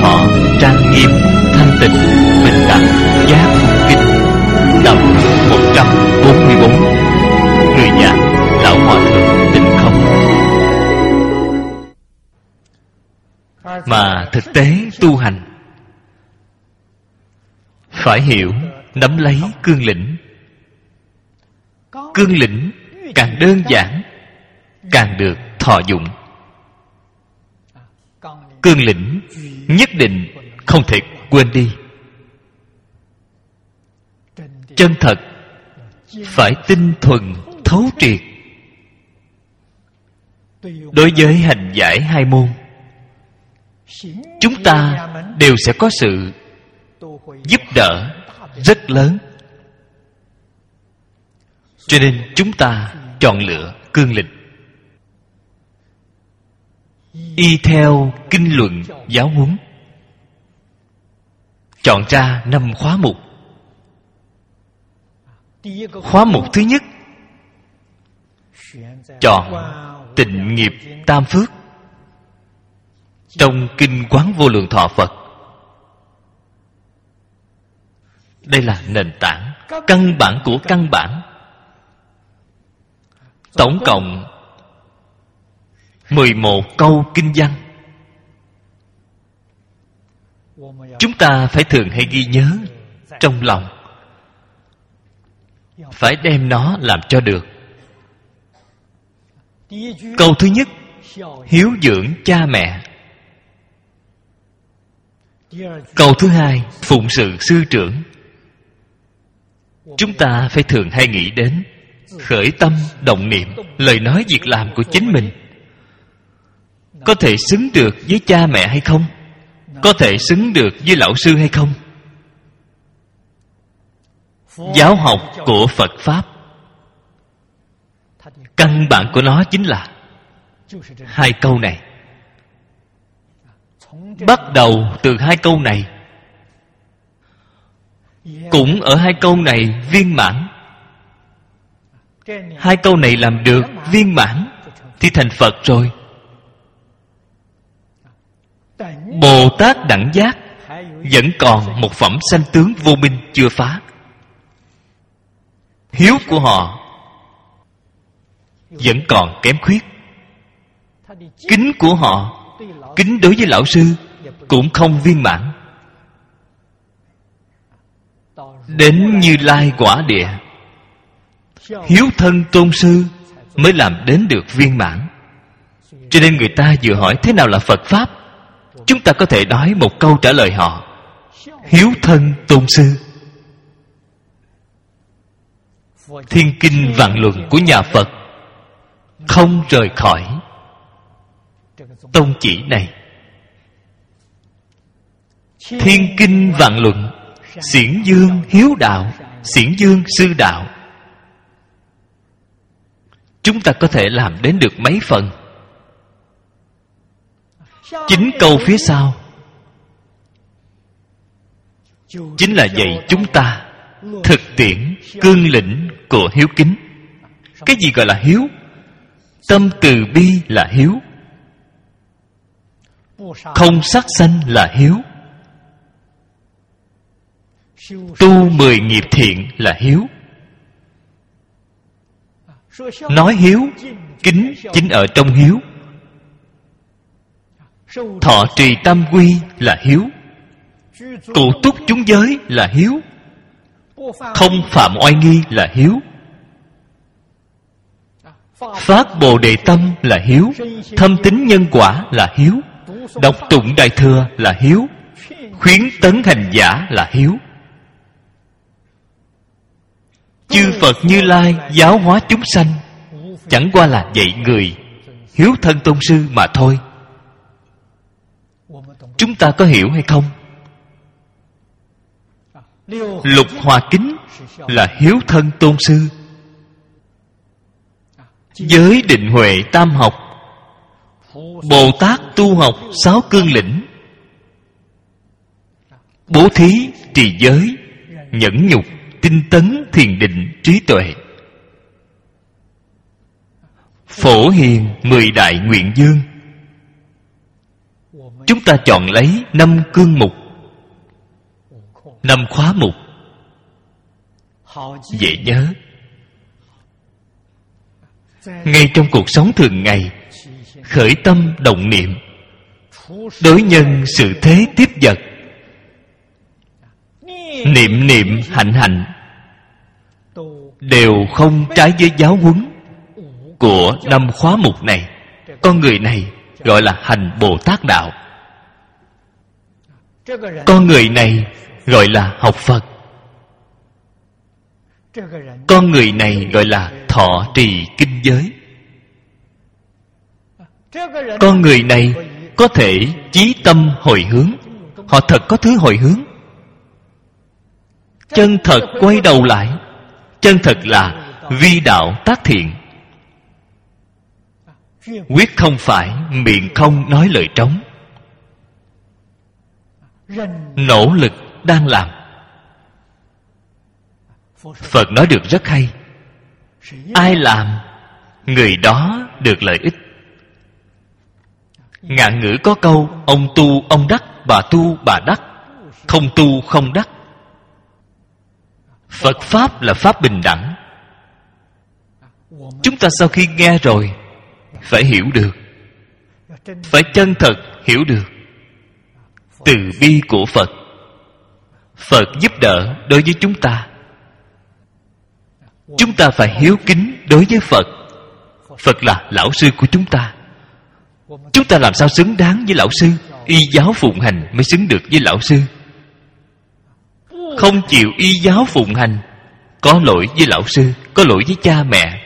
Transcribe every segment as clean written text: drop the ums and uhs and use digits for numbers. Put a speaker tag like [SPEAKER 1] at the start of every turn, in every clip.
[SPEAKER 1] thọ trang nghiêm, thanh tịnh, bình đẳng, giác kinh. Tập 144. Người giảng Lão Hòa Thượng Tịnh Không. Mà thực tế tu hành phải hiểu, nắm lấy cương lĩnh. Cương lĩnh càng đơn giản càng được thọ dụng. Cương lĩnh nhất định không thể quên đi. Chân thật phải tinh thuần thấu triệt. Đối với hành giải hai môn, chúng ta đều sẽ có sự giúp đỡ rất lớn. Cho nên chúng ta chọn lựa cương lĩnh, y theo kinh luận giáo huấn, chọn ra 5 khóa mục. Khóa mục thứ nhất, chọn tịnh nghiệp tam phước trong kinh Quán Vô Lượng Thọ Phật. Đây là nền tảng, căn bản của căn bản. Tổng cộng 11 câu kinh văn. Chúng ta phải thường hay ghi nhớ trong lòng, phải đem nó làm cho được. Câu thứ nhất, hiếu dưỡng cha mẹ. Câu thứ hai, phụng sự sư trưởng. Chúng ta phải thường hay nghĩ đến, khởi tâm động niệm, lời nói việc làm của chính mình có thể xứng được với cha mẹ hay không? Có thể xứng được với lão sư hay không? Giáo học của Phật Pháp, căn bản của nó chính là hai câu này. Bắt đầu từ hai câu này, cũng ở hai câu này viên mãn. Hai câu này làm được viên mãn thì thành Phật rồi. Bồ Tát đẳng giác vẫn còn một phẩm sanh tướng vô minh chưa phá. Hiếu của họ vẫn còn kém khuyết. Kính của họ, kính đối với lão sư cũng không viên mãn. Đến Như Lai quả địa, hiếu thân tôn sư mới làm đến được viên mãn. Cho nên người ta vừa hỏi thế nào là Phật Pháp, chúng ta có thể nói một câu trả lời họ: hiếu thân tôn sư. Thiên kinh vạn luận của nhà Phật không rời khỏi tông chỉ này. Thiên kinh vạn luận xiển dương hiếu đạo, xiển dương sư đạo. Chúng ta có thể làm đến được mấy phần? 9 câu phía sau chính là dạy chúng ta thực tiễn cương lĩnh của hiếu kính. Cái gì gọi là hiếu? Tâm từ bi là hiếu, không sát sanh là hiếu, tu 10 nghiệp thiện là hiếu. Nói hiếu, kính chính ở trong hiếu. Thọ trì tam quy là hiếu, cụ túc chúng giới là hiếu, không phạm oai nghi là hiếu, phát bồ đề tâm là hiếu, thâm tín nhân quả là hiếu, đọc tụng đại thừa là hiếu, khuyến tấn hành giả là hiếu. Chư Phật Như Lai giáo hóa chúng sanh chẳng qua là dạy người hiếu thân tôn sư mà thôi. Chúng ta có hiểu hay không? Lục hòa kính là hiếu thân tôn sư. Giới định huệ tam học, Bồ Tát tu học 6 cương lĩnh: bố thí, trì giới, nhẫn nhục, tinh tấn, thiền định, trí tuệ. Phổ hiền 10 đại nguyện dương. chúng ta chọn lấy 5 cương mục, 5 khóa mục, dễ nhớ. Ngay trong cuộc sống thường ngày, khởi tâm động niệm, đối nhân sự thế tiếp vật, niệm niệm hạnh hạnh, đều không trái với giáo huấn của 5 khóa mục này. Con người này gọi là hành Bồ Tát đạo. Con người này gọi là học Phật. Con người này gọi là thọ trì kinh giới. Con người này có thể chí tâm hồi hướng. Họ thật có thứ hồi hướng, chân thật quay đầu lại. Chân thật là vi đạo tác thiện, quyết không phải miệng không nói lời trống. Nỗ lực đang làm. Phật nói được rất hay: ai làm, người đó được lợi ích. Ngạn ngữ có câu: ông tu ông đắc, bà tu bà đắc, không tu không đắc. Phật Pháp là Pháp bình đẳng. Chúng ta sau khi nghe rồi phải hiểu được, phải chân thật hiểu được từ bi của Phật. Phật giúp đỡ đối với chúng ta. Chúng ta phải hiếu kính đối với Phật. Phật là lão sư của chúng ta. Chúng ta làm sao xứng đáng với lão sư? Y giáo phụng hành mới xứng được với lão sư. Không chịu y giáo phụng hành, có lỗi với lão sư, có lỗi với cha mẹ.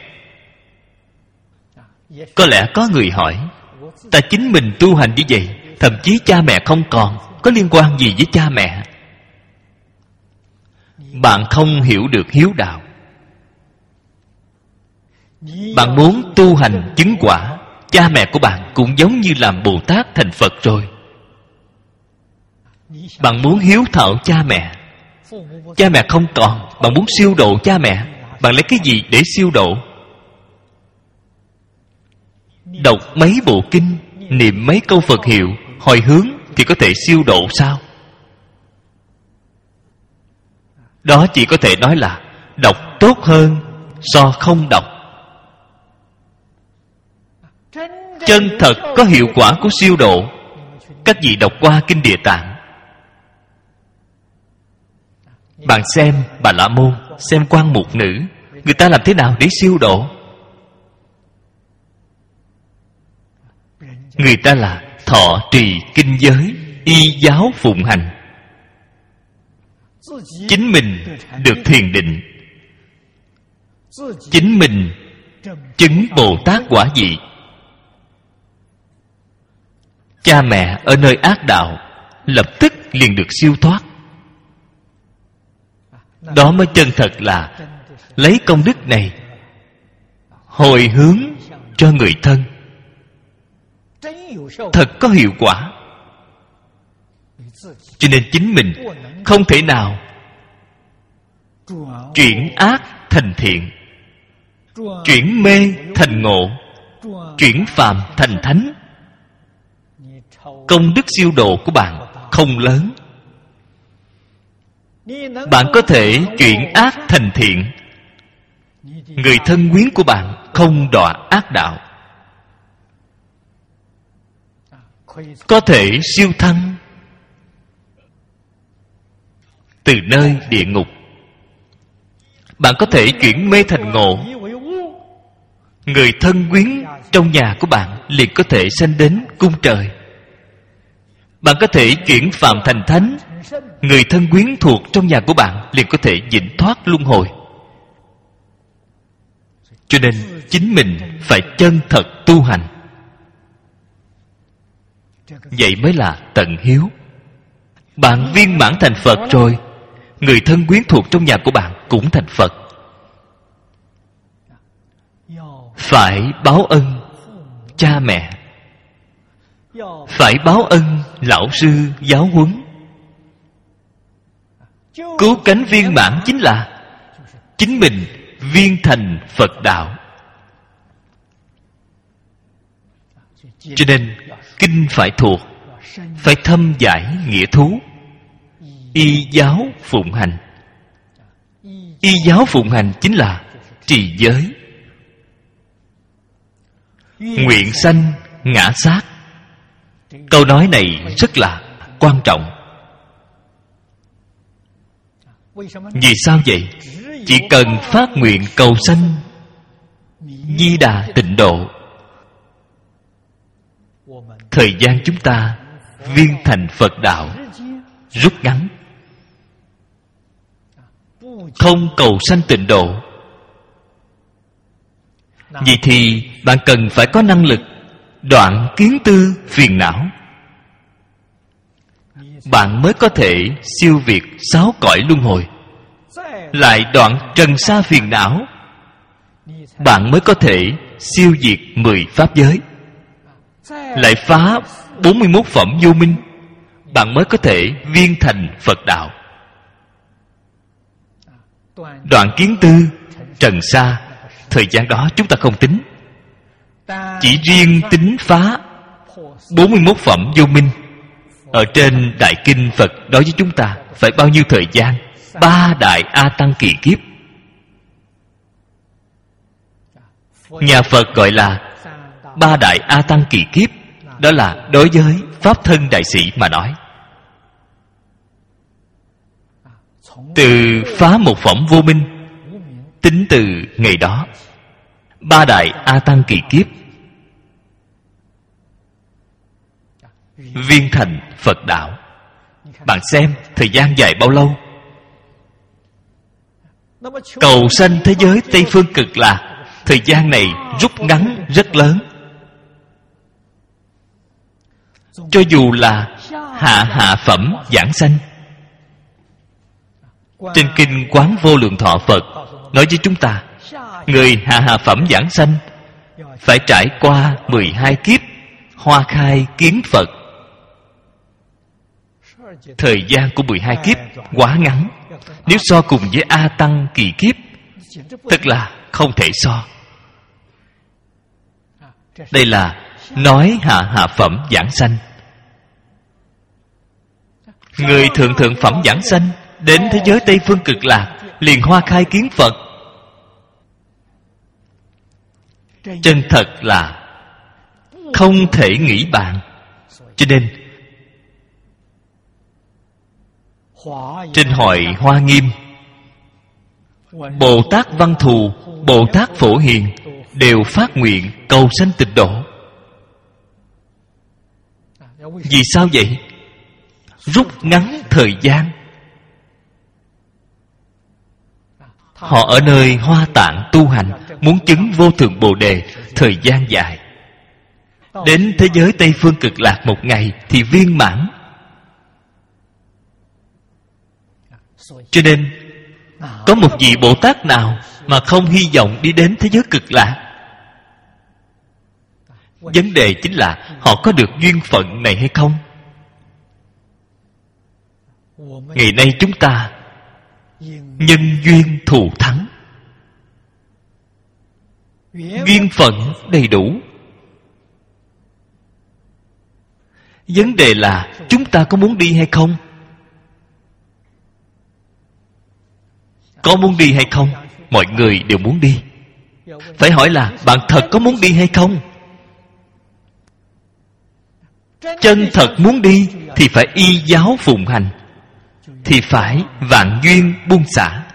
[SPEAKER 1] Có lẽ có người hỏi: ta chính mình tu hành như vậy, thậm chí cha mẹ không còn, có liên quan gì với cha mẹ? Bạn không hiểu được hiếu đạo. Bạn muốn tu hành chứng quả, cha mẹ của bạn cũng giống như làm Bồ Tát thành Phật rồi. Bạn muốn hiếu thảo cha mẹ, cha mẹ không còn, bạn muốn siêu độ cha mẹ, bạn lấy cái gì để siêu độ? Đọc mấy bộ kinh, niệm mấy câu Phật hiệu, hồi hướng thì có thể siêu độ sao? Đó chỉ có thể nói là đọc tốt hơn so không đọc. Chân thật có hiệu quả của siêu độ. Các vị đọc qua kinh Địa Tạng, bạn xem Bà La Môn, xem Quan Mục Nữ, người ta làm thế nào để siêu độ? Người ta là thọ trì kinh giới, y giáo phụng hành. Chính mình được thiền định, chính mình chứng Bồ Tát quả vị. Cha mẹ ở nơi ác đạo lập tức liền được siêu thoát. Đó mới chân thật là lấy công đức này hồi hướng cho người thân, thật có hiệu quả. Cho nên chính mình không thể nào chuyển ác thành thiện, chuyển mê thành ngộ, chuyển phàm thành thánh. Công đức siêu độ của bạn không lớn. Bạn có thể chuyển ác thành thiện, người thân quyến của bạn không đọa ác đạo, có thể siêu thăng từ nơi địa ngục. Bạn có thể chuyển mê thành ngộ, người thân quyến trong nhà của bạn liền có thể sanh đến cung trời. Bạn có thể chuyển phàm thành thánh, người thân quyến thuộc trong nhà của bạn liền có thể vĩnh thoát luân hồi. Cho nên chính mình phải chân thật tu hành, vậy mới là tận hiếu. Bạn viên mãn thành Phật rồi, người thân quyến thuộc trong nhà của bạn cũng thành Phật. Phải báo ân cha mẹ, phải báo ân lão sư giáo huấn. Cứu cánh viên mãn chính là chính mình viên thành Phật đạo. Cho nên kinh phải thuộc, phải thâm giải nghĩa thú. Y giáo phụng hành. Y giáo phụng hành chính là trì giới. Nguyện sanh ngã sát. Câu nói này rất là quan trọng. Vì sao vậy? Chỉ cần phát nguyện cầu sanh Di Đà tịnh độ, thời gian chúng ta viên thành Phật đạo rút ngắn. Không cầu sanh tịnh độ, vậy thì bạn cần phải có năng lực đoạn kiến tư phiền não. Bạn mới có thể siêu việt 6 cõi luân hồi, lại đoạn trần sa phiền não. Bạn mới có thể siêu diệt 10 pháp giới, lại phá 41 phẩm vô minh. Bạn mới có thể viên thành Phật đạo. Đoạn kiến tư trần sa, thời gian đó chúng ta không tính. Chỉ riêng tính phá 41 phẩm vô minh, ở trên Đại Kinh Phật nói với chúng ta phải bao nhiêu thời gian? 3 đại A Tăng kỳ kiếp. Nhà Phật gọi là 3 đại A Tăng kỳ kiếp. Đó là đối với Pháp thân đại sĩ mà nói. Từ phá một phẩm vô minh, tính từ ngày đó 3 đại A Tăng kỳ kiếp, viên thành Phật đạo. Bạn xem thời gian dài bao lâu? Cầu sanh thế giới Tây Phương Cực Lạc, thời gian này rút ngắn rất lớn. Cho dù là hạ phẩm giảng sanh, trên kinh Quán Vô Lượng Thọ Phật nói với chúng ta, người hạ phẩm giảng sanh phải trải qua 12 kiếp hoa khai kiến Phật. Thời gian của 12 kiếp quá ngắn. Nếu so cùng với A Tăng kỳ kiếp, thật là không thể so. Đây là nói hạ phẩm giảng sanh. Người thượng phẩm giảng sanh đến thế giới Tây Phương Cực Lạc liền hoa khai kiến Phật. Chân thật là không thể nghĩ bàn. Cho nên trên hội Hoa Nghiêm, Bồ Tát Văn Thù, Bồ Tát Phổ Hiền đều phát nguyện cầu sanh tịnh độ. Vì sao vậy? Rút ngắn thời gian. Họ ở nơi Hoa Tạng tu hành, muốn chứng vô thượng Bồ Đề, thời gian dài. Đến thế giới Tây Phương Cực Lạc một ngày thì viên mãn. Cho nên có một vị Bồ Tát nào mà không hy vọng đi đến thế giới Cực Lạc? Vấn đề chính là họ có được duyên phận này hay không? Ngày nay chúng ta nhân duyên thù thắng, duyên phận đầy đủ. Vấn đề là chúng ta có muốn đi hay không? Có muốn đi hay không? Mọi người đều muốn đi. Phải hỏi là bạn thật có muốn đi hay không? Chân thật muốn đi thì phải y giáo phụng hành, thì phải vạn duyên buông xả.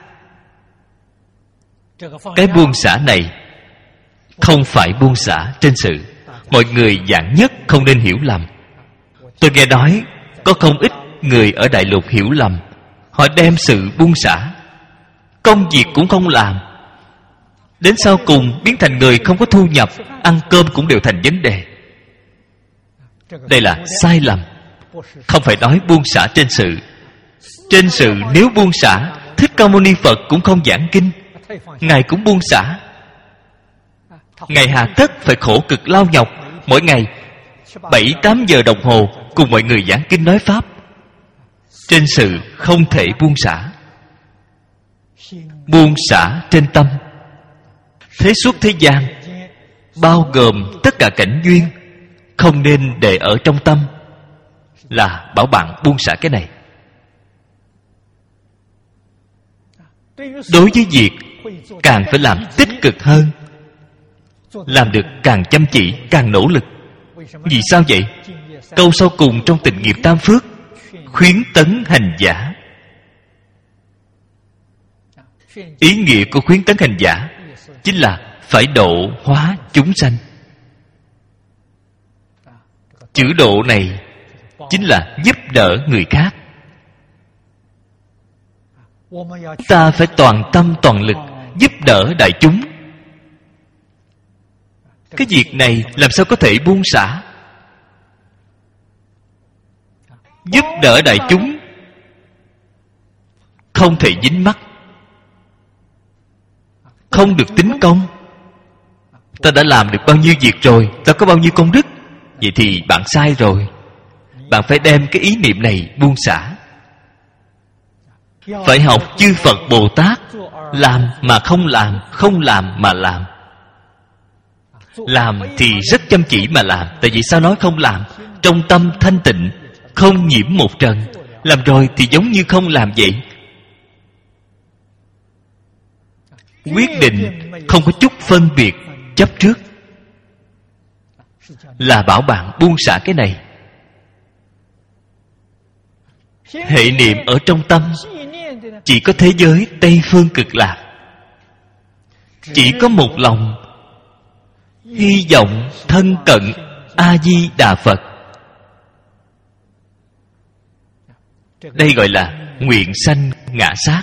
[SPEAKER 1] Cái buông xả này không phải buông xả trên sự. Mọi người vạn nhất không nên hiểu lầm. Tôi nghe nói có không ít người ở Đại Lục hiểu lầm. Họ đem sự buông xả, công việc cũng không làm, đến sau cùng biến thành người không có thu nhập, ăn cơm cũng đều thành vấn đề. Đây là sai lầm. Không phải nói buông xả trên sự. Trên sự nếu buông xả, Thích Ca Mâu Ni Phật cũng không giảng kinh, Ngài cũng buông xả. Ngài hà tất phải khổ cực lao nhọc, mỗi ngày 7-8 giờ đồng hồ cùng mọi người giảng kinh nói pháp. Trên sự không thể buông xả. Buông xả trên tâm. Thế suốt thế gian bao gồm tất cả cảnh duyên, không nên để ở trong tâm. là bảo bạn buông xả cái này. Đối với việc càng phải làm tích cực hơn, làm được càng chăm chỉ, càng nỗ lực. Vì sao vậy? Câu sau cùng trong Tịnh Nghiệp Tam Phước: khuyến tấn hành giả. Ý nghĩa của khuyến tấn hành giả chính là phải độ hóa chúng sanh. Chữ độ này chính là giúp đỡ người khác. Ta phải toàn tâm toàn lực giúp đỡ đại chúng. Cái việc này làm sao có thể buông xả? Giúp đỡ đại chúng không thể dính mắc, không được tính công. Ta đã làm được bao nhiêu việc rồi, ta có bao nhiêu công đức. Vậy thì bạn sai rồi. Bạn phải đem cái ý niệm này buông xả. Phải học chư Phật Bồ Tát: làm mà không làm, không làm mà làm. Làm thì rất chăm chỉ mà làm. Tại vì sao nói không làm? Trong tâm thanh tịnh, không nhiễm một trần. Làm rồi thì giống như không làm vậy. Quyết định không có chút phân biệt chấp trước, là bảo bạn buông xả cái này. Hệ niệm ở trong tâm chỉ có thế giới Tây Phương Cực Lạc. Chỉ có một lòng hy vọng thân cận A-di-đà Phật. Đây gọi là nguyện sanh ngã sát.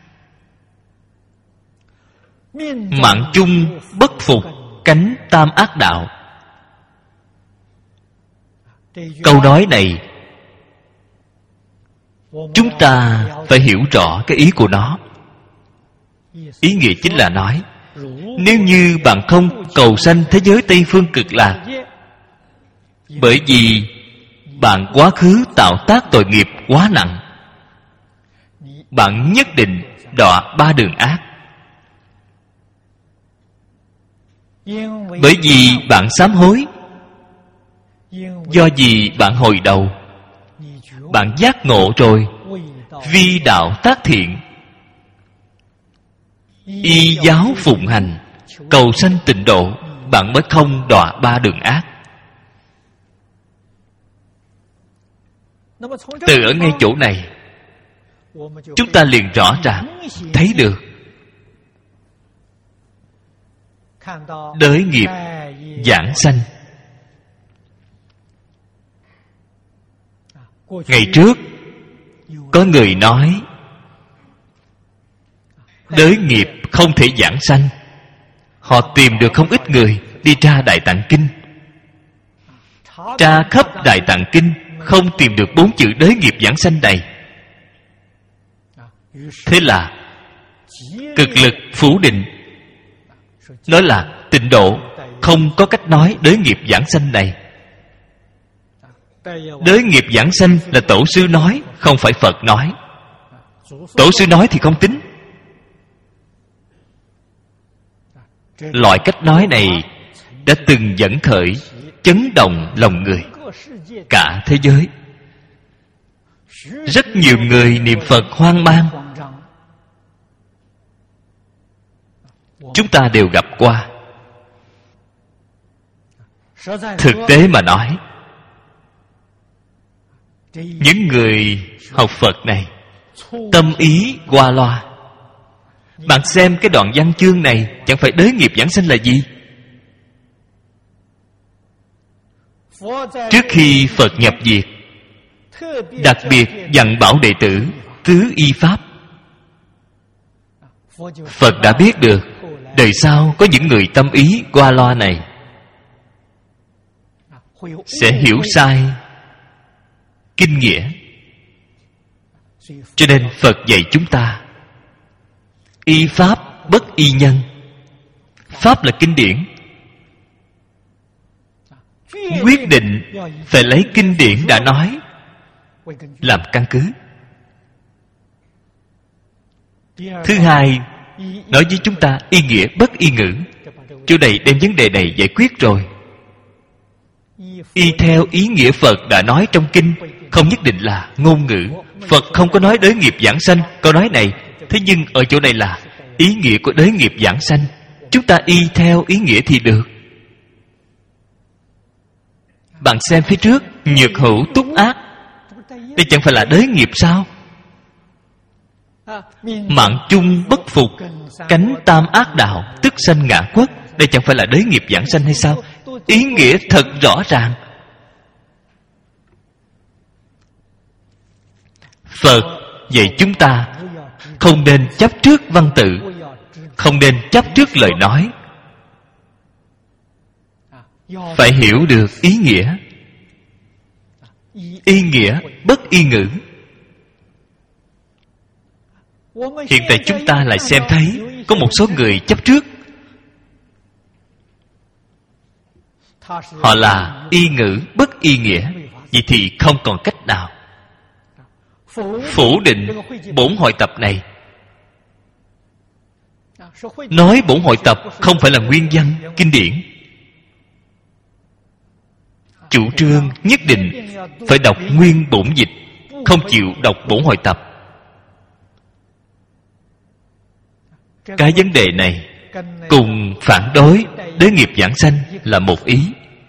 [SPEAKER 1] Mạng chung bất phục cánh tam ác đạo. Câu nói này chúng ta phải hiểu rõ cái ý của nó. Ý nghĩa chính là nói, nếu như bạn không cầu sanh thế giới Tây Phương Cực Lạc, bởi vì bạn quá khứ tạo tác tội nghiệp quá nặng, bạn nhất định đọa ba đường ác. Bởi vì bạn sám hối, do vì bạn hồi đầu, bạn giác ngộ rồi, vi đạo tác thiện, y giáo phụng hành, cầu sanh tịnh độ, bạn mới không đọa ba đường ác. Từ ở ngay chỗ này, chúng ta liền rõ ràng thấy được đới nghiệp giảng sanh. Ngày trước có người nói đới nghiệp không thể giảng sanh. Họ tìm được không ít người đi tra Đại Tạng Kinh, tra khắp Đại Tạng Kinh, không tìm được 4 chữ đới nghiệp giảng sanh này. Thế là cực lực phủ định, nói là tịnh độ không có cách nói đới nghiệp giảng sanh này. Đới nghiệp giảng sanh là tổ sư nói, không phải Phật nói. Tổ sư nói thì không tính. Loại cách nói này đã từng dẫn khởi chấn động lòng người cả thế giới. Rất nhiều người niệm Phật hoang mang. Chúng ta đều gặp qua. Thực tế mà nói, những người học Phật này tâm ý qua loa. Bạn xem cái đoạn văn chương này, chẳng phải đới nghiệp giảng sanh là gì? Trước khi Phật nhập diệt, đặc biệt dặn bảo đệ tử tứ y pháp. Phật đã biết được đời sau có những người tâm ý qua loa này sẽ hiểu sai kinh nghĩa. Cho nên Phật dạy chúng ta y pháp bất y nhân. Pháp là kinh điển, quyết định phải lấy kinh điển đã nói làm căn cứ. Thứ hai, nói với chúng ta y nghĩa bất y ngữ. Chỗ này đem vấn đề này giải quyết rồi. Y theo ý nghĩa Phật đã nói trong kinh, không nhất định là ngôn ngữ. Phật không có nói đới nghiệp giảng sanh câu nói này, thế nhưng ở chỗ này là ý nghĩa của đới nghiệp giảng sanh. Chúng ta y theo ý nghĩa thì được. Bạn xem phía trước, nhược hữu túc ác, đây chẳng phải là đới nghiệp sao? Mạng chung bất phục, cánh tam ác đạo, tức sanh ngạ quất, đây chẳng phải là đới nghiệp giảng sanh hay sao? Ý nghĩa thật rõ ràng. Phật dạy chúng ta không nên chấp trước văn tự, không nên chấp trước lời nói, phải hiểu được ý nghĩa. Y nghĩa bất y ngữ. Hiện tại chúng ta lại xem thấy có một số người chấp trước, họ là y ngữ bất y nghĩa. Vậy thì không còn cách nào phủ định bổn hội tập này. Nói bổn hội tập không phải là nguyên văn kinh điển. Chủ trương nhất định phải đọc nguyên bổn dịch, không chịu đọc bổn hội tập. Cái vấn đề này cùng phản đối đới nghiệp giảng sanh là một ý,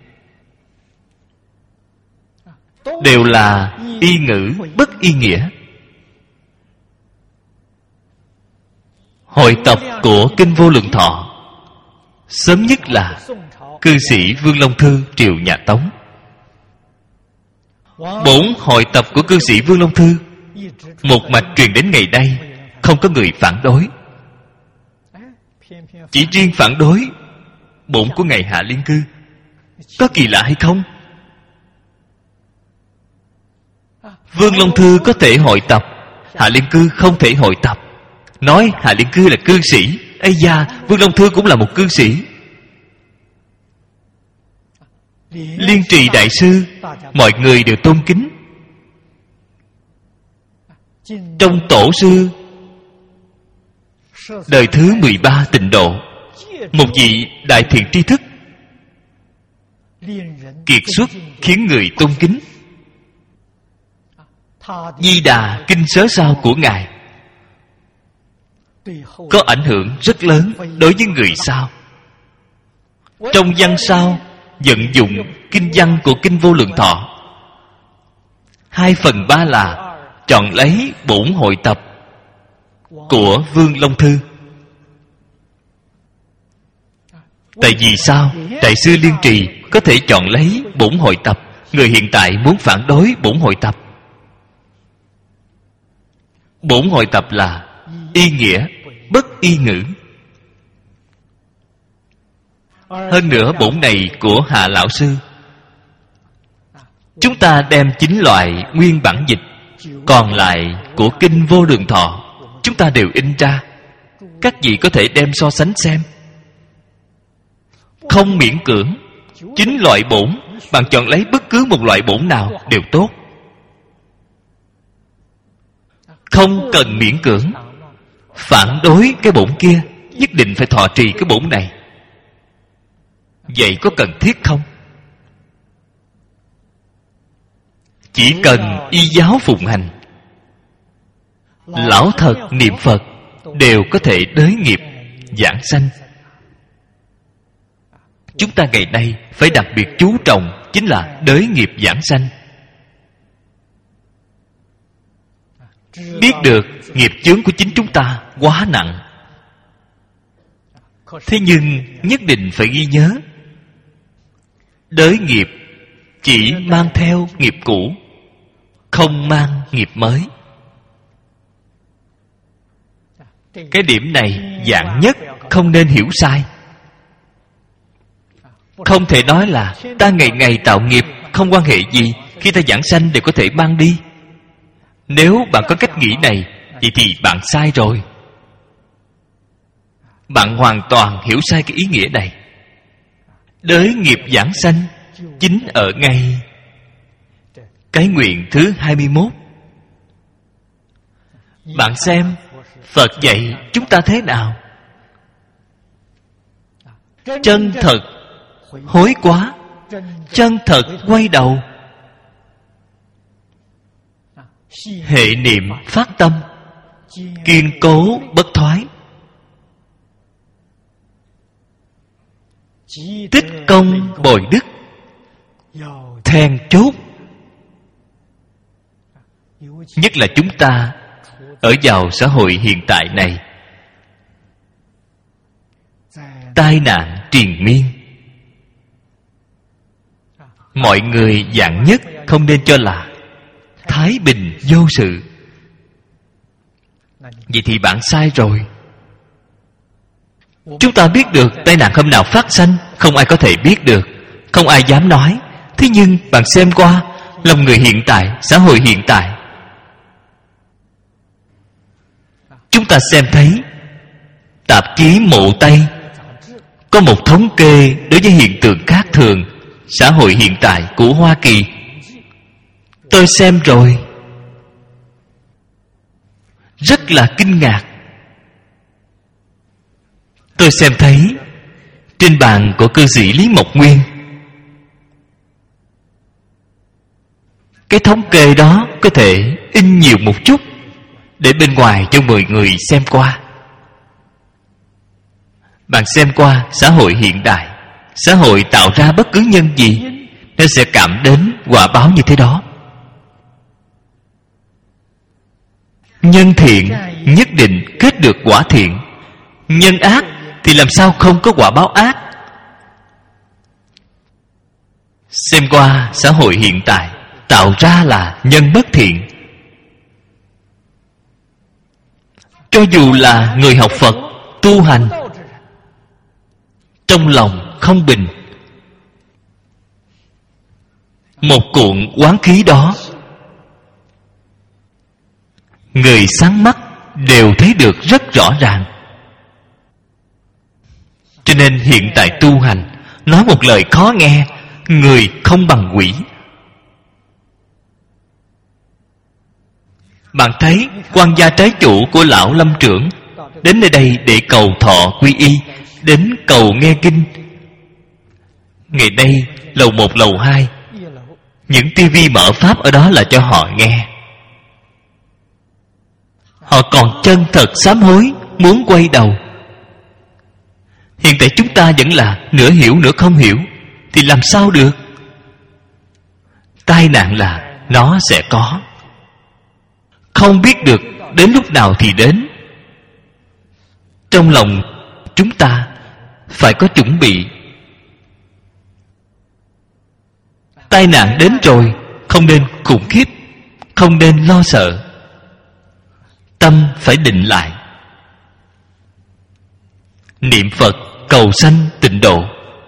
[SPEAKER 1] đều là y ngữ bất y nghĩa. Hội tập của Kinh Vô Lượng Thọ sớm nhất là cư sĩ Vương Long Thư triều nhà Tống. Bổn hội tập của cư sĩ Vương Long Thư một mạch truyền đến ngày nay, không có người phản đối. Chỉ riêng phản đối bổn của ngài Hạ Liên Cư, có kỳ lạ hay không? Vương Long Thư có thể hội tập, Hạ Liên Cư không thể hội tập. Nói Hạ Liên Cư là cư sĩ, ây da, Vương Long Thư cũng là một cư sĩ. Liên Trì Đại Sư mọi người đều tôn kính. Trong tổ sư đời thứ 13 Tịnh Độ, một vị đại thiện tri thức, kiệt xuất khiến người tôn kính. Di Đà kinh sớ sao của ngài có ảnh hưởng rất lớn đối với người sau. Trong văn sau vận dụng kinh văn của Kinh Vô Lượng Thọ, 2/3 là chọn lấy bổn hội tập của Vương Long Thư. Tại vì sao Đại sư Liên Trì có thể chọn lấy bổn hội tập, người hiện tại muốn phản đối bổn hội tập? Bổn hội tập là y nghĩa bất y ngữ. Hơn nữa bổn này của Hạ Lão Sư, chúng ta đem 9 loại nguyên bản dịch còn lại của Kinh Vô Lượng Thọ chúng ta đều in ra. Các vị có thể đem so sánh xem, không miễn cưỡng. 9 loại bổn, bạn chọn lấy bất cứ một loại bổn nào đều tốt, không cần miễn cưỡng. Phản đối cái bổn kia, nhất định phải thọ trì cái bổn này, vậy có cần thiết không? Chỉ cần y giáo phụng hành, lão thật niệm Phật đều có thể đới nghiệp giảng sanh. Chúng ta ngày nay phải đặc biệt chú trọng chính là đới nghiệp giảng sanh. Biết được nghiệp chướng của chính chúng ta quá nặng, thế nhưng nhất định phải ghi nhớ, đới nghiệp chỉ mang theo nghiệp cũ, không mang nghiệp mới. Cái điểm này dạng nhất không nên hiểu sai. Không thể nói là ta ngày ngày tạo nghiệp, không quan hệ gì, khi ta giảng sanh đều có thể mang đi. Nếu bạn có cách nghĩ này, vậy thì bạn sai rồi. Bạn hoàn toàn hiểu sai cái ý nghĩa này. Đới nghiệp giảng sanh chính ở ngay cái nguyện thứ 21. Bạn xem Phật dạy chúng ta thế nào? Chân thật hối quá, chân thật quay đầu. hệ niệm phát tâm, kiên cố bất thoái, tích công bồi đức, then chốt. Nhất là chúng ta ở vào xã hội hiện tại này, tai nạn triền miên. Mọi người dạng nhất không nên cho là thái bình vô sự. Vậy thì bạn sai rồi. Chúng ta biết được tai nạn hôm nào phát sanh, không ai có thể biết được, không ai dám nói. Thế nhưng bạn xem qua lòng người hiện tại, xã hội hiện tại, chúng ta xem thấy tạp chí Mộ Tây có một thống kê đối với hiện tượng khác thường xã hội hiện tại của Hoa Kỳ. Tôi xem rồi, rất là kinh ngạc. Tôi xem thấy trên bàn của cư sĩ Lý Mộc Nguyên, cái thống kê đó có thể in nhiều một chút để bên ngoài cho mọi người xem qua. Bạn xem qua xã hội hiện đại, xã hội tạo ra bất cứ nhân gì, nó sẽ cảm đến quả báo như thế đó. Nhân thiện nhất định kết được quả thiện, nhân ác thì làm sao không có quả báo ác. Xem qua xã hội hiện tại tạo ra là nhân bất thiện. Cho dù là người học Phật tu hành, trong lòng không bình, một cuộn oán khí đó, người sáng mắt đều thấy được rất rõ ràng. Cho nên hiện tại tu hành, nói một lời khó nghe, người không bằng quỷ. Bạn thấy quan gia trái chủ của lão Lâm trưởng đến nơi đây để cầu thọ quy y, đến cầu nghe kinh. Ngày nay lầu 1, lầu 2, những tivi mở pháp ở đó là cho họ nghe. Họ còn chân thật sám hối, muốn quay đầu. Hiện tại chúng ta vẫn là nửa hiểu nửa không hiểu, thì làm sao được? Tai nạn là nó sẽ có, không biết được đến lúc nào thì đến. Trong lòng chúng ta phải có chuẩn bị. Tai nạn đến rồi không nên khủng khiếp, không nên lo sợ. Tâm phải định lại, niệm Phật cầu sanh tịnh độ.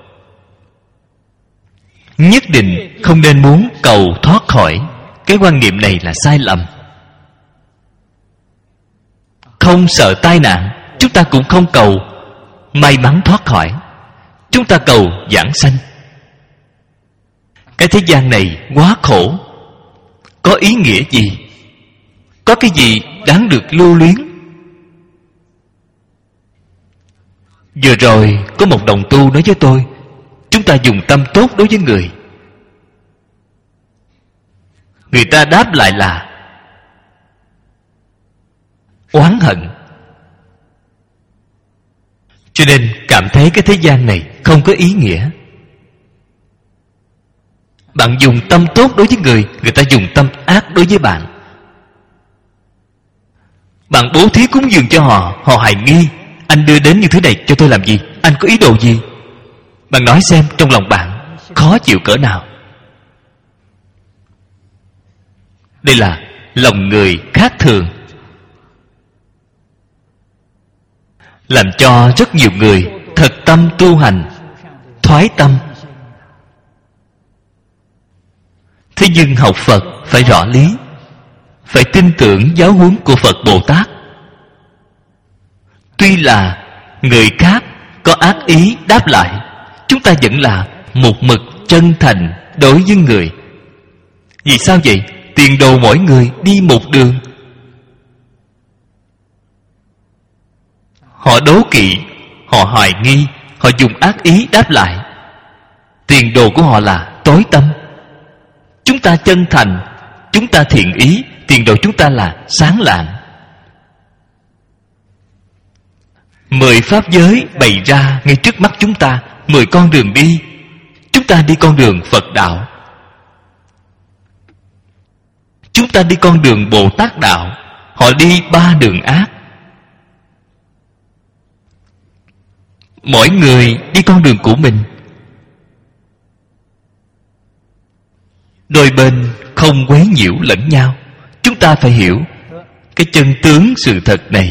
[SPEAKER 1] Nhất định không nên muốn cầu thoát khỏi. Cái quan niệm này là sai lầm. Không sợ tai nạn, chúng ta cũng không cầu may mắn thoát khỏi, chúng ta cầu giảng sanh. Cái thế gian này quá khổ, có ý nghĩa gì? Có cái gì đáng được lưu luyến? Vừa rồi có một đồng tu nói với tôi, chúng ta dùng tâm tốt đối với người. Người ta đáp lại là oán hận. Cho nên cảm thấy cái thế gian này không có ý nghĩa. Bạn dùng tâm tốt đối với người, người ta dùng tâm ác đối với bạn. Bạn bố thí cúng dường cho họ, họ hoài nghi anh đưa đến như thế này cho tôi làm gì, anh có ý đồ gì? Bạn nói xem trong lòng bạn khó chịu cỡ nào. Đây là lòng người khác thường, làm cho rất nhiều người thật tâm tu hành thoái tâm. Thế nhưng học Phật phải rõ lý, phải tin tưởng giáo huấn của Phật Bồ Tát. Tuy là người khác có ác ý đáp lại, chúng ta vẫn là một mực chân thành đối với người. Vì sao vậy? Tiền đồ mỗi người đi một đường. Họ đố kỵ, họ hoài nghi, họ dùng ác ý đáp lại. Tiền đồ của họ là tối tâm. Chúng ta chân thành, chúng ta thiện ý, tiền đồ chúng ta là sáng lạng. 10 pháp giới bày ra ngay trước mắt chúng ta, 10 con đường đi. Chúng ta đi con đường Phật đạo, chúng ta đi con đường Bồ Tát đạo. Họ đi 3 đường ác. Mỗi người đi con đường của mình. Đôi bên không quấy nhiễu lẫn nhau. Chúng ta phải hiểu cái chân tướng sự thật này.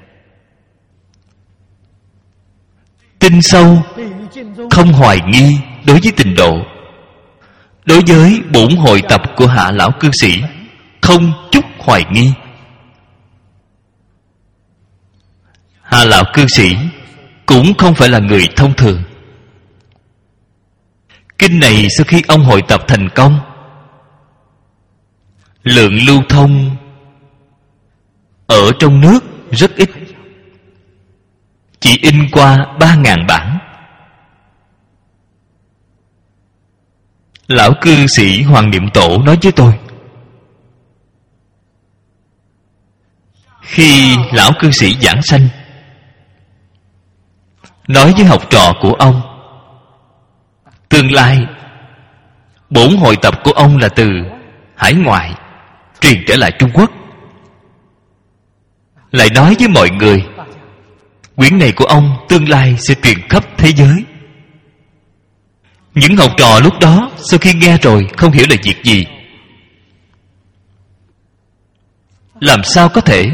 [SPEAKER 1] Tin sâu, không hoài nghi đối với tịnh độ. Đối với bổn hội tập của Hạ lão cư sĩ, không chút hoài nghi. Hạ lão cư sĩ cũng không phải là người thông thường. Kinh này sau khi ông hội tập thành công, lượng lưu thông ở trong nước rất ít, chỉ in qua 3.000 bản. Lão cư sĩ Hoàng Niệm Tổ nói với tôi, khi lão cư sĩ giảng sanh, nói với học trò của ông, tương lai bổn hội tập của ông là từ hải ngoại truyền trở lại Trung Quốc. Lại nói với mọi người, quyển này của ông tương lai sẽ truyền khắp thế giới. Những học trò lúc đó sau khi nghe rồi không hiểu là việc gì. Làm sao có thể?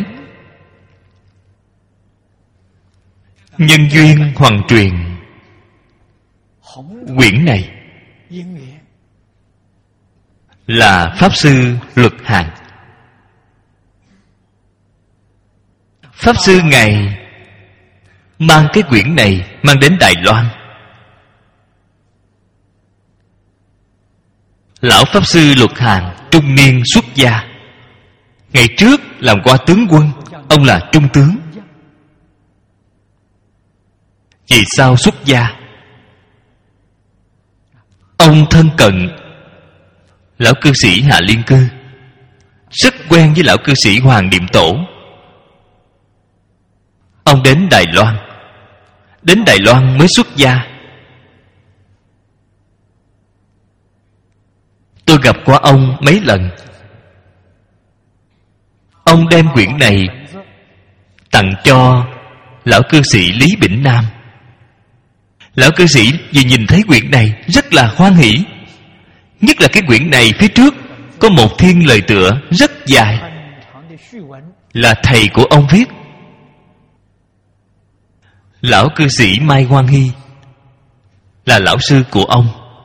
[SPEAKER 1] Nhân duyên hoằng truyền quyển này là Pháp Sư Luật Hàn. Pháp Sư Ngài mang cái quyển này mang đến Đài Loan. Lão Pháp Sư Luật Hàn trung niên xuất gia. Ngày trước làm qua tướng quân, ông là trung tướng. Vì sao xuất gia? Ông thân cận lão cư sĩ Hạ Liên Cư, rất quen với lão cư sĩ Hoàng Niệm Tổ. Ông đến Đài Loan. Đến Đài Loan mới xuất gia. Tôi gặp qua ông mấy lần. Ông đem quyển này tặng cho lão cư sĩ Lý Bỉnh Nam. Lão cư sĩ vừa nhìn thấy quyển này rất là hoan hỷ. Nhất là cái quyển này phía trước có một thiên lời tựa rất dài, là thầy của ông viết. Lão cư sĩ Mai Quang Hy là lão sư của ông,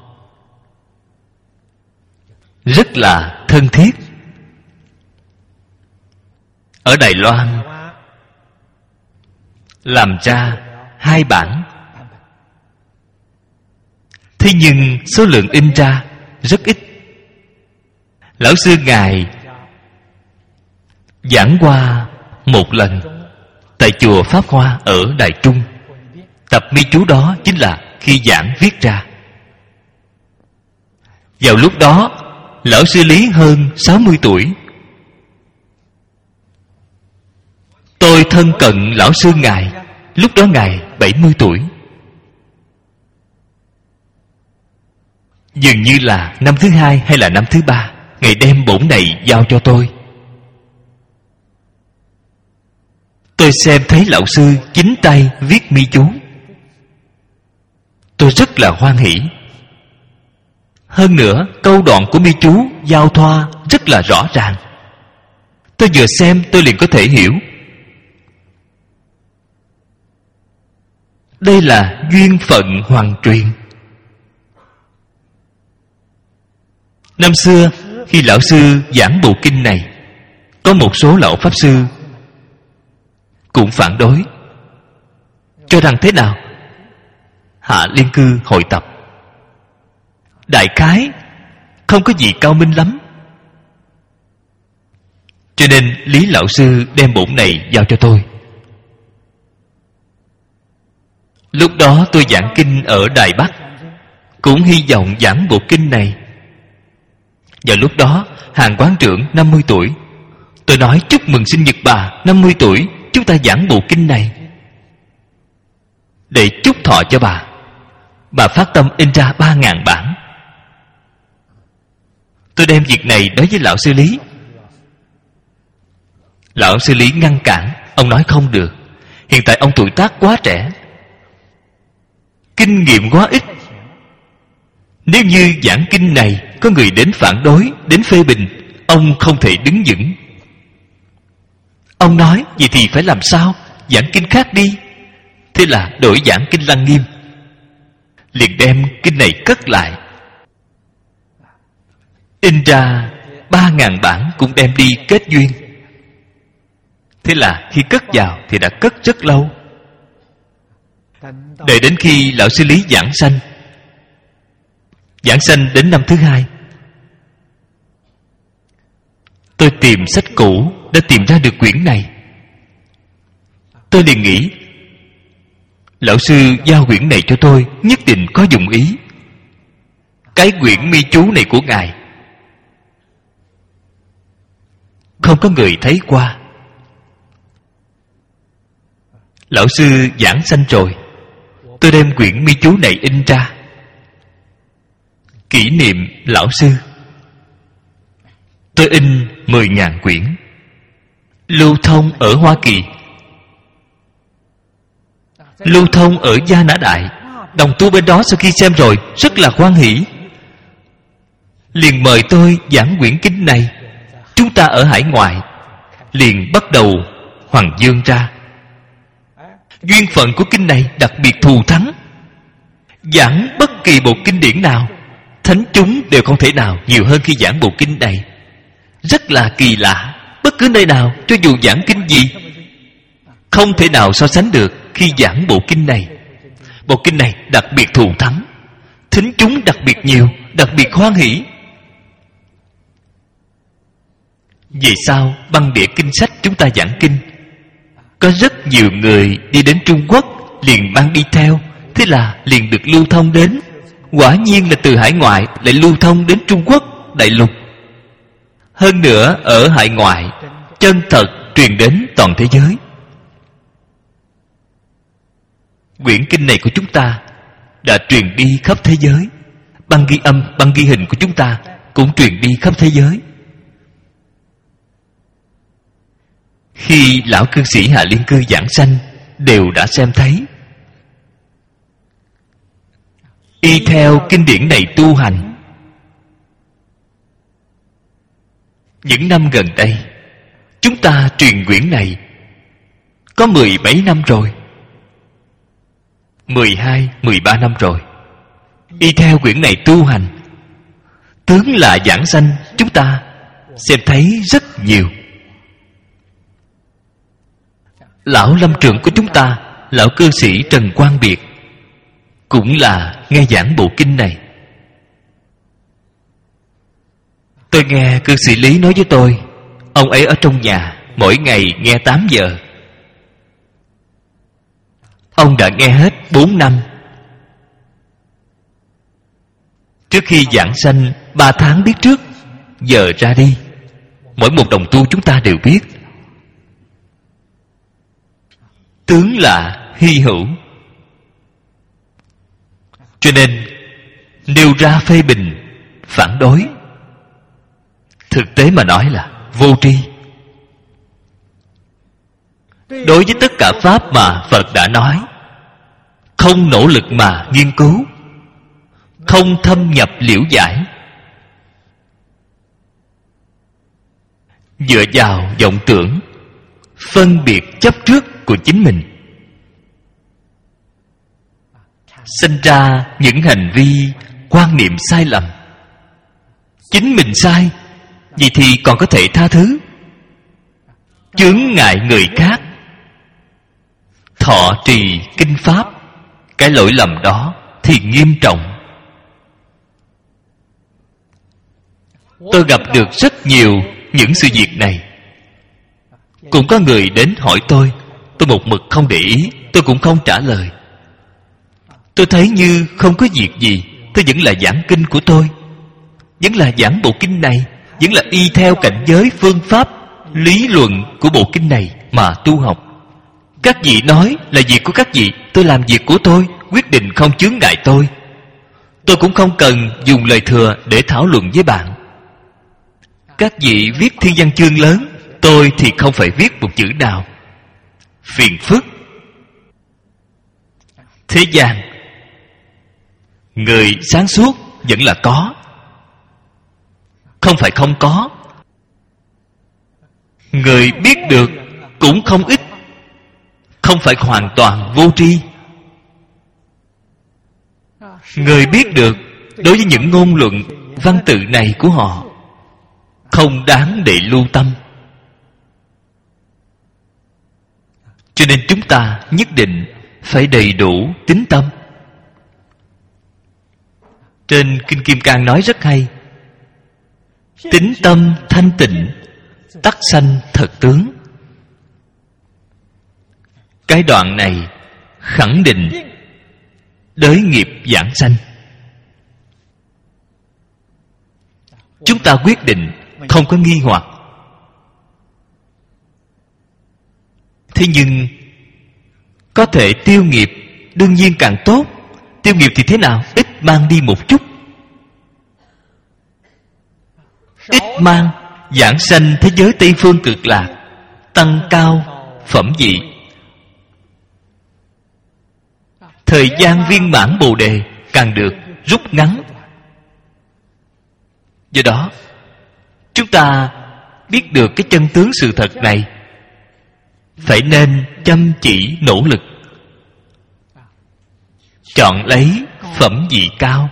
[SPEAKER 1] rất là thân thiết. Ở Đài Loan làm ra 2 bản. Thế nhưng số lượng in ra rất ít. Lão sư Ngài giảng qua một lần tại chùa Pháp Hoa ở Đài Trung. Tập mi chú đó chính là khi giảng viết ra. Vào lúc đó lão sư Lý hơn 60 tuổi. Tôi thân cận lão sư Ngài, lúc đó Ngài 70 tuổi. Dường như là năm thứ 2 hay là năm thứ 3, Ngài đem bổn này giao cho tôi. Tôi xem thấy lão sư chính tay viết mi chú. Tôi rất là hoan hỷ. Hơn nữa câu đoạn của mi chú giao thoa rất là rõ ràng. Tôi vừa xem tôi liền có thể hiểu. Đây là duyên phận hoàng truyền. Năm xưa khi lão sư giảng bộ kinh này, có một số lão pháp sư cũng phản đối, cho rằng thế nào? Hạ Liên Cư hội tập đại khái không có gì cao minh lắm. Cho nên Lý lão sư đem bổn này giao cho tôi. Lúc đó tôi giảng kinh ở Đài Bắc, cũng hy vọng giảng bộ kinh này. Vào lúc đó Hàn quán trưởng 50 tuổi, Tôi nói chúc mừng sinh nhật bà 50 tuổi, chúng ta giảng bộ kinh này để chúc thọ cho bà. Bà phát tâm in ra 3.000 bản. Tôi đem việc này nói với lão sư Lý. Lão sư Lý ngăn cản. Ông nói không được, hiện tại ông tuổi tác quá trẻ, kinh nghiệm quá ít. Nếu như giảng kinh này có người đến phản đối, đến phê bình, ông không thể đứng vững. Ông nói vậy thì phải làm sao? Giảng kinh khác đi. Thế là đổi giảng kinh Lăng Nghiêm, liền đem kinh này cất lại, in ra 3.000 bản, cũng đem đi kết duyên. Thế là khi cất vào thì đã cất rất lâu. Đợi đến khi lão sư Lý giảng sanh, giảng sanh đến năm thứ 2, tôi tìm sách cũ đã tìm ra được quyển này. Tôi liền nghĩ lão sư giao quyển này cho tôi nhất định có dụng ý. Cái quyển mi chú này của ngài không có người thấy qua. Lão sư giảng sanh rồi, tôi đem quyển mi chú này in ra, kỷ niệm lão sư. Tôi in 10.000 quyển, lưu thông ở Hoa Kỳ, lưu thông ở Gia Nã Đại. Đồng tu bên đó sau khi xem rồi rất là hoan hỷ, liền mời tôi giảng quyển kinh này. Chúng ta ở hải ngoại liền bắt đầu hoàng dương ra. Duyên phận của kinh này đặc biệt thù thắng. Giảng bất kỳ bộ kinh điển nào, thánh chúng đều không thể nào nhiều hơn khi giảng bộ kinh này. Rất là kỳ lạ. Bất cứ nơi nào, cho dù giảng kinh gì, không thể nào so sánh được khi giảng bộ kinh này. Bộ kinh này đặc biệt thù thắng, thính chúng đặc biệt nhiều, đặc biệt hoan hỷ. Vì sao băng đĩa kinh sách chúng ta giảng kinh, có rất nhiều người đi đến Trung Quốc liền mang đi theo, thế là liền được lưu thông đến. Quả nhiên là từ hải ngoại lại lưu thông đến Trung Quốc đại lục. Hơn nữa ở hải ngoại chân thật truyền đến toàn thế giới. Quyển kinh này của chúng ta đã truyền đi khắp thế giới. Băng ghi âm, băng ghi hình của chúng ta cũng truyền đi khắp thế giới. Khi lão cư sĩ Hạ Liên Cư giảng sanh, đều đã xem thấy. Y theo kinh điển này tu hành. Những năm gần đây, chúng ta truyền quyển này có 10 mấy năm rồi, 12, 13 năm rồi. Y theo quyển này tu hành, tướng là giảng sanh, chúng ta xem thấy rất nhiều. Lão lâm trưởng của chúng ta, lão cư sĩ Trần Quang Biệt, cũng là nghe giảng bộ kinh này. Tôi nghe cư sĩ Lý nói với tôi, ông ấy ở trong nhà mỗi ngày nghe 8 giờ. Ông đã nghe hết 4 năm. Trước khi giảng sanh 3 tháng biết trước, giờ ra đi. Mỗi một đồng tu chúng ta đều biết, tướng là hy hữu. Cho nên nêu ra phê bình, phản đối, thực tế mà nói là vô tri. Đối với tất cả pháp mà Phật đã nói, không nỗ lực mà nghiên cứu, không thâm nhập liễu giải, dựa vào vọng tưởng, phân biệt chấp trước của chính mình, sinh ra những hành vi quan niệm sai lầm. Chính mình sai, vậy thì còn có thể tha thứ. Chướng ngại người khác, thọ trì kinh pháp, cái lỗi lầm đó thì nghiêm trọng. Tôi gặp được rất nhiều những sự việc này. Cũng có người đến hỏi tôi một mực không để ý, tôi cũng không trả lời. Tôi thấy như không có việc gì, tôi vẫn là giảng kinh của tôi, vẫn là giảng bộ kinh này, vẫn là y theo cảnh giới phương pháp lý luận của bộ kinh này mà tu học. Các vị nói là việc của các vị, tôi làm việc của tôi, quyết định không chướng ngại tôi. Tôi cũng không cần dùng lời thừa để thảo luận với bạn. Các vị viết thiên văn chương lớn, tôi thì không phải viết một chữ nào. Phiền phức. Thế gian, người sáng suốt vẫn là có, không phải không có. Người biết được cũng không ít, không phải hoàn toàn vô tri. Người biết được đối với những ngôn luận văn tự này của họ không đáng để lưu tâm. Cho nên chúng ta nhất định phải đầy đủ tín tâm. Trên Kinh Kim Cang nói rất hay: tín tâm thanh tịnh, tắc sanh thật tướng. Cái đoạn này khẳng định đới nghiệp giảng sanh. Chúng ta quyết định, không có nghi hoặc. Thế nhưng có thể tiêu nghiệp, đương nhiên càng tốt. Tiêu nghiệp thì thế nào? Ít mang đi một chút. Ít mang, giảng sanh thế giới Tây Phương Cực Lạc, tăng cao phẩm vị. Thời gian viên mãn Bồ Đề càng được rút ngắn. Do đó, chúng ta biết được cái chân tướng sự thật này, phải nên chăm chỉ nỗ lực, chọn lấy phẩm vị cao.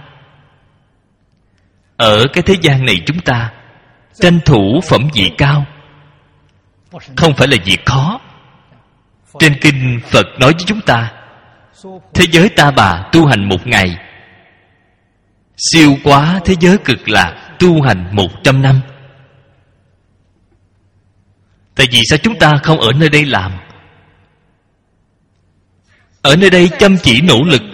[SPEAKER 1] Ở cái thế gian này chúng ta tranh thủ phẩm vị cao không phải là việc khó. Trên kinh Phật nói với chúng ta, thế giới Ta Bà tu hành 1 ngày, siêu quá thế giới Cực Lạc tu hành 100 năm. Tại vì sao chúng ta không ở nơi đây làm? Ở nơi đây chăm chỉ nỗ lực.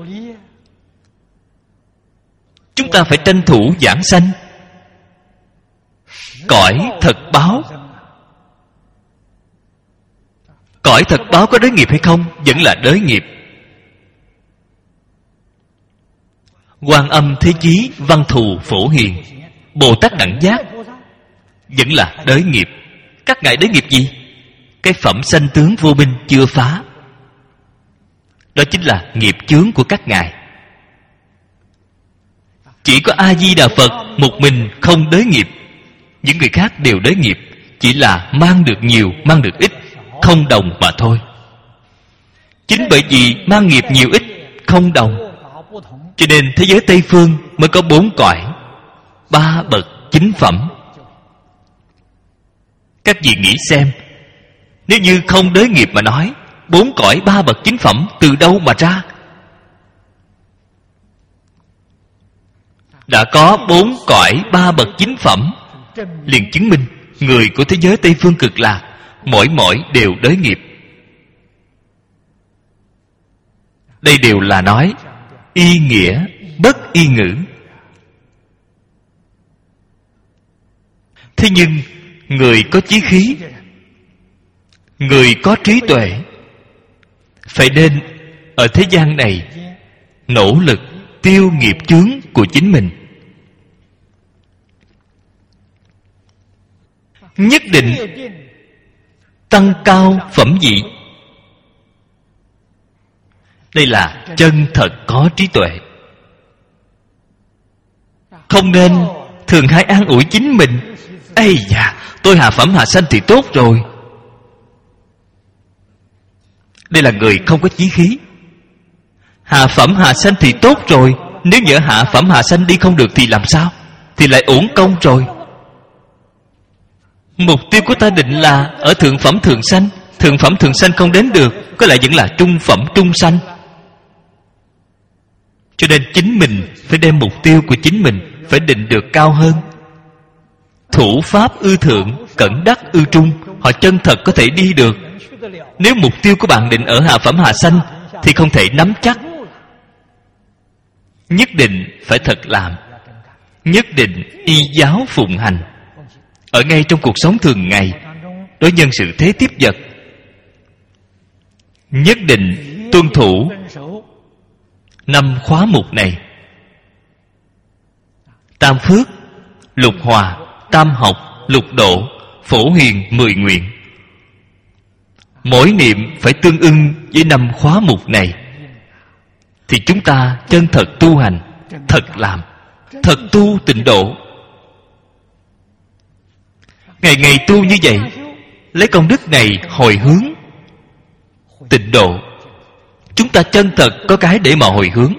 [SPEAKER 1] Chúng ta phải tranh thủ giảng sanh. Cõi thật báo, cõi thật báo có đới nghiệp hay không? Vẫn là đới nghiệp. Quan Âm Thế Chí Văn Thù Phổ Hiền, Bồ Tát Đẳng Giác vẫn là đới nghiệp. Các ngài đới nghiệp gì? Cái phẩm sanh tướng vô minh chưa phá. Đó chính là nghiệp chướng của các ngài. Chỉ có A-di-đà Phật một mình không đới nghiệp. Những người khác đều đới nghiệp, chỉ là mang được nhiều, mang được ít, không đồng mà thôi. Chính bởi vì mang nghiệp nhiều ít, không đồng, cho nên thế giới Tây Phương mới có 4 cõi, 3 bậc chính phẩm. Các vị nghĩ xem, nếu như không đới nghiệp mà nói, 4 cõi 3 bậc chính phẩm từ đâu mà ra? Đã có 4 cõi 3 bậc chính phẩm, liền chứng minh người của thế giới Tây Phương Cực Lạc mỗi đều đới nghiệp. Đây đều là nói y nghĩa bất y ngữ. Thế nhưng người có chí khí, người có trí tuệ, phải nên ở thế gian này nỗ lực tiêu nghiệp chướng của chính mình. Nhất định tăng cao phẩm vị. Đây là chân thật có trí tuệ. Không nên thường hay an ủi chính mình: ây da, tôi hạ phẩm hạ sanh thì tốt rồi. Đây là người không có chí khí. Hạ phẩm hạ sanh thì tốt rồi, nếu nhỡ hạ phẩm hạ sanh đi không được thì làm sao? Thì lại uổng công rồi. Mục tiêu của ta định là ở thượng phẩm thường sanh. Thượng phẩm thường sanh không đến được, có lẽ vẫn là trung phẩm trung sanh. Cho nên chính mình phải đem mục tiêu của chính mình phải định được cao hơn. Thủ pháp ư thượng, cẩn đắc ư trung, họ chân thật có thể đi được. Nếu mục tiêu của bạn định ở hạ phẩm hạ sanh thì không thể nắm chắc. Nhất định phải thật làm, nhất định y giáo phụng hành. Ở ngay trong cuộc sống thường ngày, đối nhân xử thế tiếp vật, nhất định tuân thủ 5 khóa mục này: tam phước, lục hòa, tam học, lục độ, phổ hiền, 10 nguyện. Mỗi niệm phải tương ưng với 5 khóa mục này, thì chúng ta chân thật tu hành, thật làm, thật tu tịnh độ. Ngày ngày tu như vậy, lấy công đức này hồi hướng tịnh độ. Chúng ta chân thật có cái để mà hồi hướng,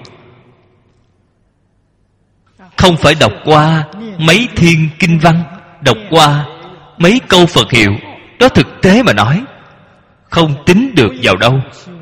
[SPEAKER 1] không phải đọc qua mấy thiên kinh văn, đọc qua mấy câu Phật hiệu. Đó thực tế mà nói, không tính được vào đâu.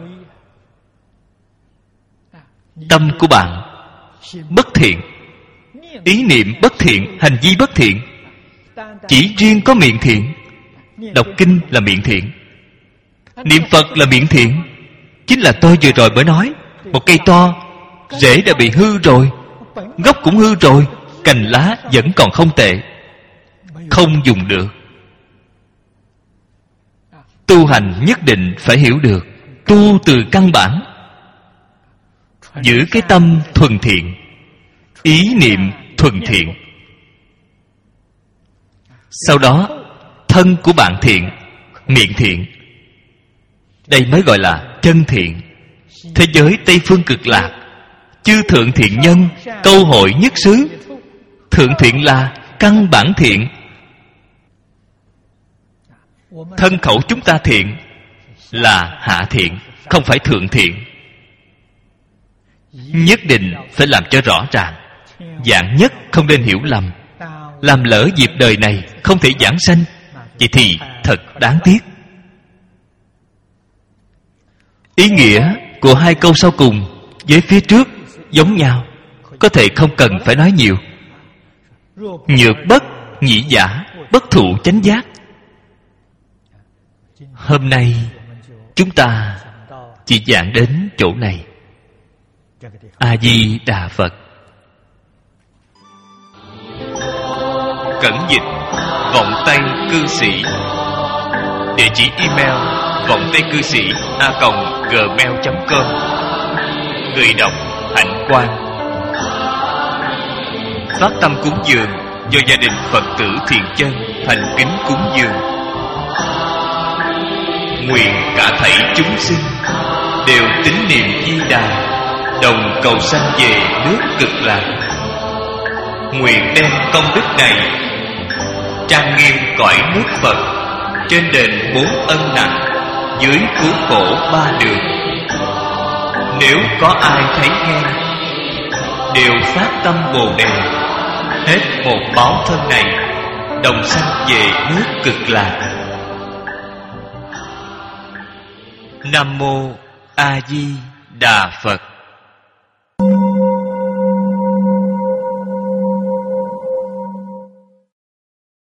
[SPEAKER 1] Tâm của bạn bất thiện, ý niệm bất thiện, hành vi bất thiện. Chỉ riêng có miệng thiện, đọc kinh là miệng thiện, niệm Phật là miệng thiện. Chính là tôi vừa rồi mới nói, một cây to, rễ đã bị hư rồi, gốc cũng hư rồi, cành lá vẫn còn không tệ, không dùng được. Tu hành nhất định phải hiểu được, tu từ căn bản, giữ cái tâm thuần thiện, ý niệm thuần thiện. Sau đó thân của bạn thiện, miệng thiện. Đây mới gọi là chân thiện. Thế giới Tây Phương Cực Lạc, chư thượng thiện nhân, câu hội nhất xứ. Thượng thiện là căn bản thiện. Thân khẩu chúng ta thiện là hạ thiện, không phải thượng thiện. Nhất định phải làm cho rõ ràng, vạn nhất không nên hiểu lầm. Làm lỡ dịp đời này không thể giảng sanh, vậy thì thật đáng tiếc. Ý nghĩa của 2 câu sau cùng với phía trước giống nhau, có thể không cần phải nói nhiều. Nhược bất nhĩ giả, bất thụ chánh giác. Hôm nay chúng ta chỉ giảng đến chỗ này. A Di Đà Phật. Cẩn dịch Vọng Tây Cư Sĩ. Địa chỉ email vongtaicư sĩ@gmail.com. Người đọc Hạnh Quang. Phát tâm cúng dường do gia đình Phật tử Thiện Chân thành kính cúng dường. Nguyện cả thảy chúng sinh đều tín niệm Di Đà, đồng cầu sanh về nước Cực Lạc. Nguyện đem công đức này trang nghiêm cõi nước Phật, trên đền 4 ân nặng, dưới cứu khổ 3 đường. Nếu có ai thấy nghe, đều phát tâm Bồ Đề, hết một báo thân này, đồng sanh về nước Cực Lạc. Nam Mô A Di Đà Phật.